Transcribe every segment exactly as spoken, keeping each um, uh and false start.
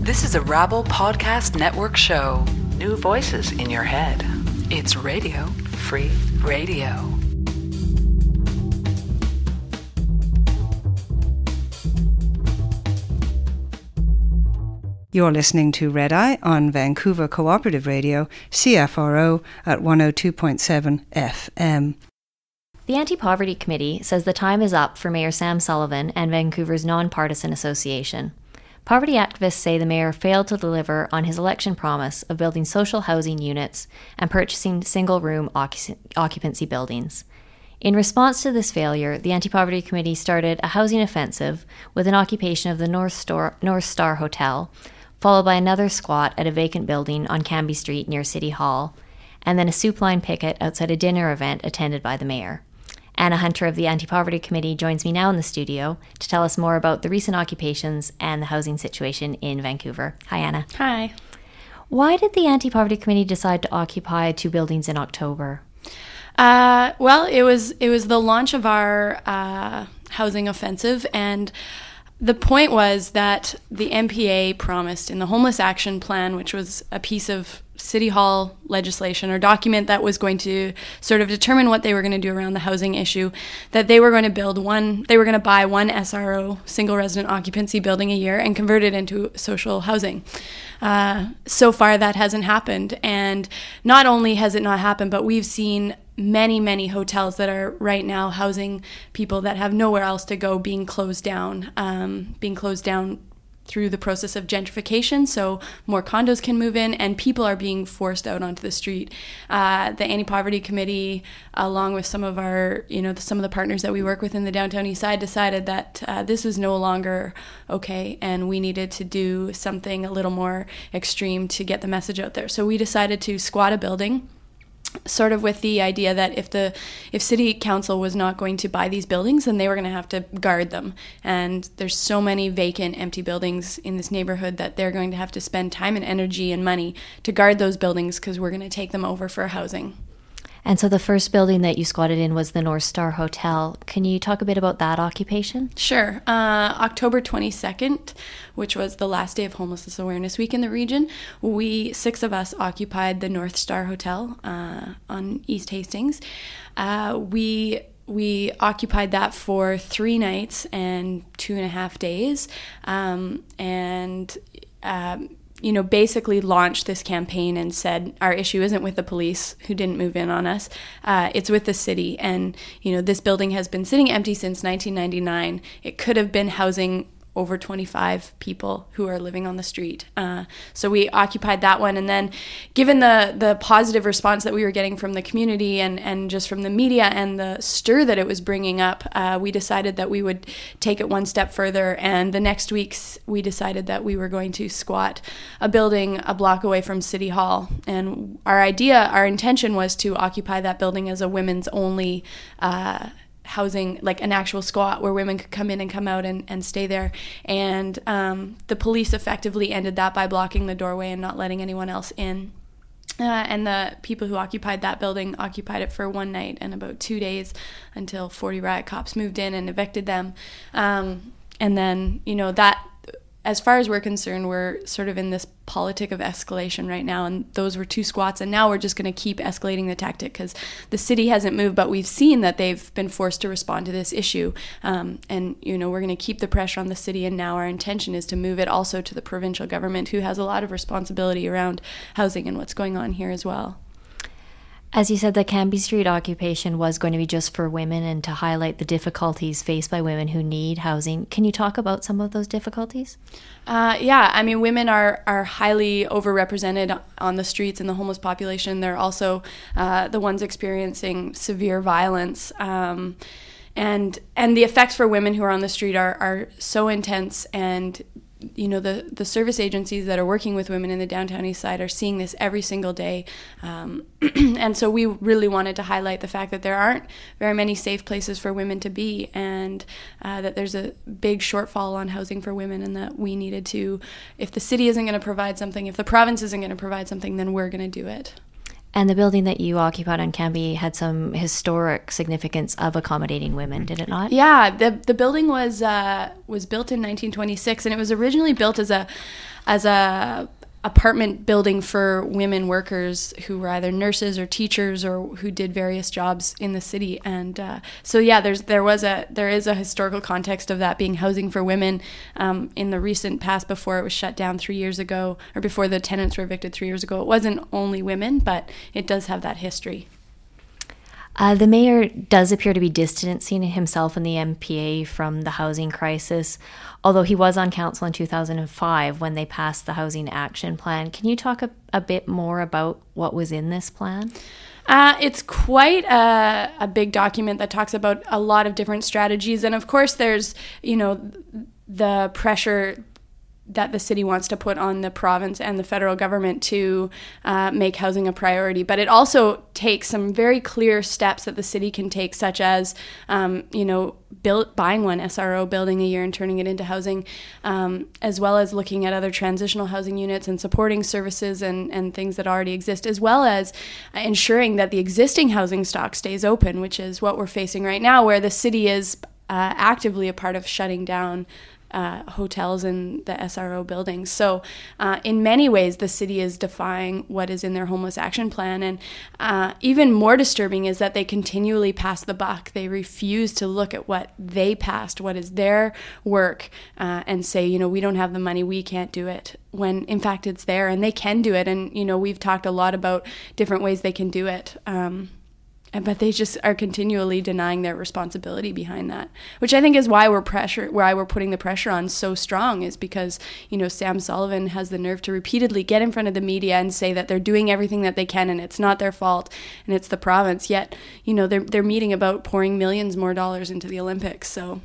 This is a Rabble Podcast Network show. New voices in your head. It's Radio Free Radio. You're listening to Red Eye on Vancouver Cooperative Radio, C F R O, at one oh two point seven F M. The Anti-Poverty Committee says the time is up for Mayor Sam Sullivan and Vancouver's non-partisan association. Poverty activists say the mayor failed to deliver on his election promise of building social housing units and purchasing single-room occupancy buildings. In response to this failure, the Anti-Poverty Committee started a housing offensive with an occupation of the North Star, North Star Hotel, followed by another squat at a vacant building on Cambie Street near City Hall, and then a soup line picket outside a dinner event attended by the mayor. Anna Hunter of the Anti-Poverty Committee joins me now in the studio to tell us more about the recent occupations and the housing situation in Vancouver. Hi, Anna. Hi. Why did the Anti-Poverty Committee decide to occupy two buildings in October? Uh, well, it was it was the launch of our uh, housing offensive, and the point was that the M P A promised in the Homeless Action Plan, which was a piece of City Hall legislation or document that was going to sort of determine what they were going to do around the housing issue, that they were going to build one, they were going to buy one S R O, single resident occupancy building a year, and convert it into social housing. Uh, so far, that hasn't happened. And not only has it not happened, but we've seen many, many hotels that are right now housing people that have nowhere else to go being closed down, um, being closed down through the process of gentrification, so more condos can move in and people are being forced out onto the street. Uh, the Anti-Poverty Committee, along with some of our, you know, some of the partners that we work with in the Downtown East Side, decided that uh, this was no longer okay and we needed to do something a little more extreme to get the message out there. So we decided to squat a building, sort of with the idea that if the if city council was not going to buy these buildings, then they were going to have to guard them. And there's so many vacant, empty buildings in this neighborhood that they're going to have to spend time and energy and money to guard those buildings because we're going to take them over for housing. And so the first building that you squatted in was the North Star Hotel. Can you talk a bit about that occupation? Sure. Uh, October twenty-second, which was the last day of Homelessness Awareness Week in the region, we, six of us, occupied the North Star Hotel uh, on East Hastings. Uh, we we occupied that for three nights and two and a half days. Um, and... Um, you know, basically launched this campaign and said our issue isn't with the police who didn't move in on us. Uh, it's with the city. And, you know, this building has been sitting empty since nineteen ninety-nine. It could have been housing over twenty-five people who are living on the street. Uh, so we occupied that one. And then given the, the positive response that we were getting from the community and, and just from the media and the stir that it was bringing up, uh, we decided that we would take it one step further. And the next weeks, we decided that we were going to squat a building a block away from City Hall. And our idea, our intention was to occupy that building as a women's only uh housing, like an actual squat where women could come in and come out and, and stay there. And um, the police effectively ended that by blocking the doorway and not letting anyone else in. Uh, and the people who occupied that building occupied it for one night and about two days until forty riot cops moved in and evicted them. Um, and then, you know, that, as far as we're concerned, we're sort of in this politic of escalation right now, and those were two squats, and now we're just going to keep escalating the tactic because the city hasn't moved, but we've seen that they've been forced to respond to this issue, um, and you know we're going to keep the pressure on the city, and now our intention is to move it also to the provincial government, who has a lot of responsibility around housing and what's going on here as well. As you said, the Cambie Street occupation was going to be just for women and to highlight the difficulties faced by women who need housing. Can you talk about some of those difficulties? Uh, yeah, I mean, women are, are highly overrepresented on the streets in the homeless population. They're also uh, the ones experiencing severe violence. Um, and and the effects for women who are on the street are, are so intense, and you know, the, the service agencies that are working with women in the Downtown East Side are seeing this every single day. Um, and so we really wanted to highlight the fact that there aren't very many safe places for women to be, and uh, that there's a big shortfall on housing for women, and that we needed to, if the city isn't going to provide something, if the province isn't going to provide something, then we're going to do it. And the building that you occupied on Cambie had some historic significance of accommodating women, did it not? Yeah, the the building was uh, was built in nineteen twenty-six, and it was originally built as a as a apartment building for women workers who were either nurses or teachers or who did various jobs in the city. And uh, so yeah, there's there was a there is a historical context of that being housing for women um, in the recent past. Before it was shut down three years ago, or before the tenants were evicted three years ago, it wasn't only women, but it does have that history. Uh, the mayor does appear to be distancing himself and the M P A from the housing crisis, although he was on council in two thousand five when they passed the Housing Action Plan. Can you talk a, a bit more about what was in this plan? Uh, it's quite a, a big document that talks about a lot of different strategies. And of course, there's, you know, the pressure that the city wants to put on the province and the federal government to uh, make housing a priority. But it also takes some very clear steps that the city can take, such as, um, you know, build, buying one S R O building a year and turning it into housing, um, as well as looking at other transitional housing units and supporting services and, and things that already exist, as well as ensuring that the existing housing stock stays open, which is what we're facing right now, where the city is uh, actively a part of shutting down Uh, hotels and the S R O buildings. So uh, in many ways, the city is defying what is in their homeless action plan. And uh, even more disturbing is that they continually pass the buck. They refuse to look at what they passed, what is their work, uh, and say, you know, we don't have the money, we can't do it. When in fact it's there and they can do it. And, you know, we've talked a lot about different ways they can do it. Um, But they just are continually denying their responsibility behind that, which I think is why we're pressure, why we're putting the pressure on so strong, is because, you know, Sam Sullivan has the nerve to repeatedly get in front of the media and say that they're doing everything that they can and it's not their fault and it's the province. Yet, you know, they're they're meeting about pouring millions more dollars into the Olympics. So,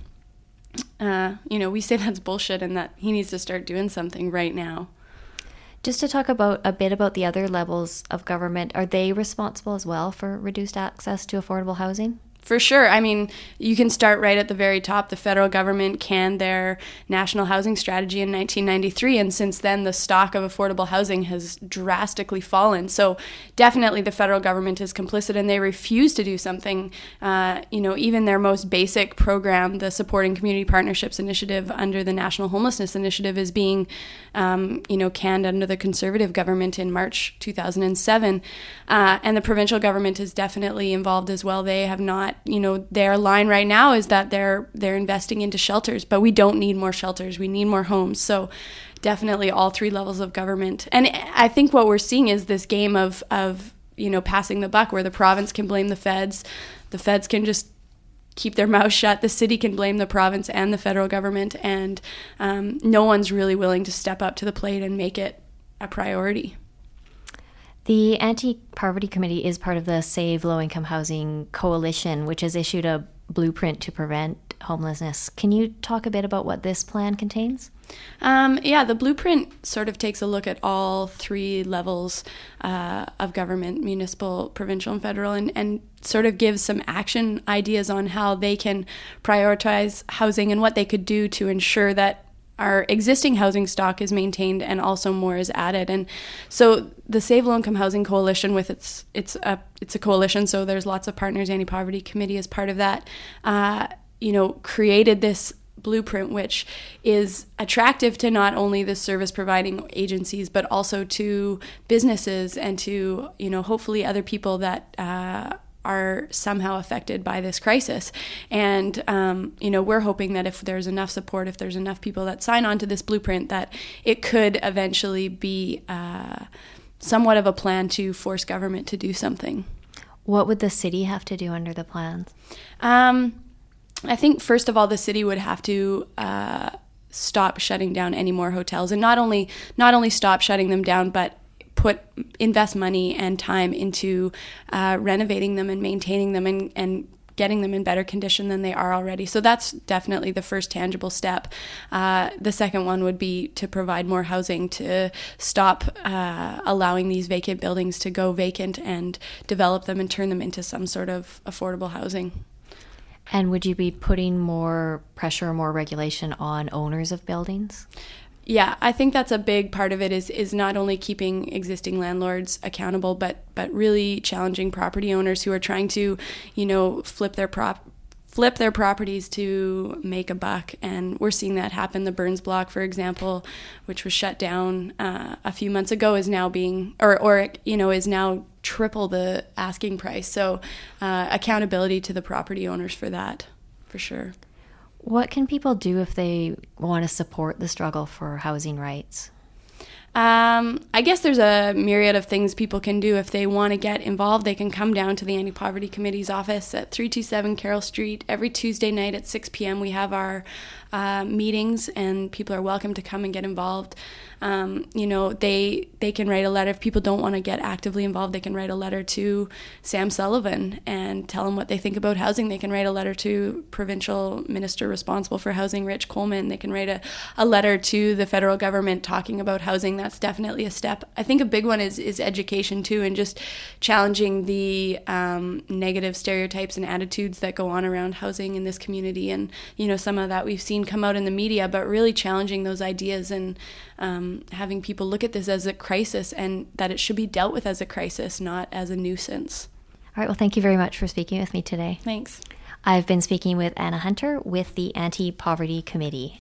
uh, you know, we say that's bullshit and that he needs to start doing something right now. Just to talk about a bit about the other levels of government, are they responsible as well for reduced access to affordable housing? For sure. I mean, you can start right at the very top. The federal government canned their national housing strategy in nineteen ninety-three, and since then the stock of affordable housing has drastically fallen. So definitely the federal government is complicit, and they refuse to do something. Uh, you know, even their most basic program, the Supporting Community Partnerships Initiative under the National Homelessness Initiative, is being, um, you know, canned under the Conservative government in March two thousand seven. Uh, and the provincial government is definitely involved as well. They have not, you know, their line right now is that they're they're investing into shelters, but we don't need more shelters. We need more homes. So definitely all three levels of government. And I think what we're seeing is this game of, of you know, passing the buck, where the province can blame the feds. The feds can just keep their mouth shut. The city can blame the province and the federal government. And um, no one's really willing to step up to the plate and make it a priority. The Anti-Poverty Committee is part of the Save Low-Income Housing Coalition, which has issued a blueprint to prevent homelessness. Can you talk a bit about what this plan contains? Um, yeah, the blueprint sort of takes a look at all three levels uh, of government, municipal, provincial, and federal, and, and sort of gives some action ideas on how they can prioritize housing and what they could do to ensure that our existing housing stock is maintained and also more is added. And so the Save Low Income Housing Coalition, with its it's a it's a coalition, so there's lots of partners. Anti-Poverty Committee is part of that. Uh, you know, created this blueprint, which is attractive to not only the service providing agencies, but also to businesses and to, you know, hopefully other people that uh, are somehow affected by this crisis. And, um, you know, we're hoping that if there's enough support, if there's enough people that sign on to this blueprint, that it could eventually be uh, somewhat of a plan to force government to do something. What would the city have to do under the plans? Um, I think, first of all, the city would have to uh, stop shutting down any more hotels, and not only not only stop shutting them down, but put invest money and time into uh, renovating them and maintaining them and, and getting them in better condition than they are already. So that's definitely the first tangible step. Uh, the second one would be to provide more housing, to stop uh, allowing these vacant buildings to go vacant and develop them and turn them into some sort of affordable housing. And would you be putting more pressure or more regulation on owners of buildings? Yeah, I think that's a big part of it is is not only keeping existing landlords accountable, but but really challenging property owners who are trying to, you know, flip their prop flip their properties to make a buck. And we're seeing that happen. The Burns Block, for example, which was shut down uh, a few months ago, is now being, or, or you know, is now triple the asking price. So uh, accountability to the property owners for that, for sure. What can people do if they want to support the struggle for housing rights? Um, I guess there's a myriad of things people can do. If they want to get involved, they can come down to the Anti-Poverty Committee's office at three two seven Carroll Street. Every Tuesday night at six p.m. we have our uh, meetings, and people are welcome to come and get involved. Um, you know, they they can write a letter. If people don't want to get actively involved, they can write a letter to Sam Sullivan and tell him what they think about housing. They can write a letter to Provincial Minister responsible for housing, Rich Coleman. They can write a, a letter to the federal government talking about housing. That's definitely a step. I think a big one is is education too, and just challenging the um, negative stereotypes and attitudes that go on around housing in this community. And, you know, some of that we've seen come out in the media, but really challenging those ideas and um, having people look at this as a crisis and that it should be dealt with as a crisis, not as a nuisance. All right, well, thank you very much for speaking with me today. Thanks. I've been speaking with Anna Hunter with the Anti-Poverty Committee.